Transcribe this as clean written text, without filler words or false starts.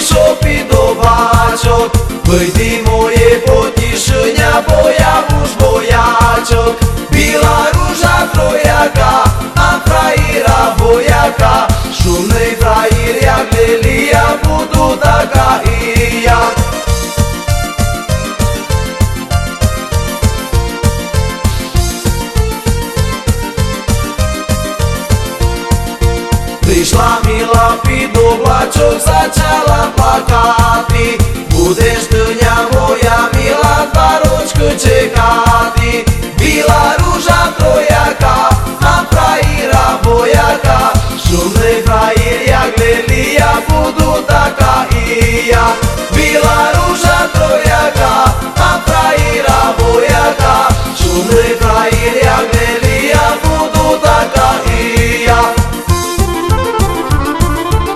šopi dobačok, vidi moje potišenja, boja muž bojačok. Bila ruža trojaka, a fraira vojaka, šumnej frair jak Lilija, budu taka i ja. Prišla Mila pit oblačok, začala plakati, budeš tnja moja Mila, dva ročka čekati. Bila ruža trojaka, a fraira vojaka, šumnej frair jak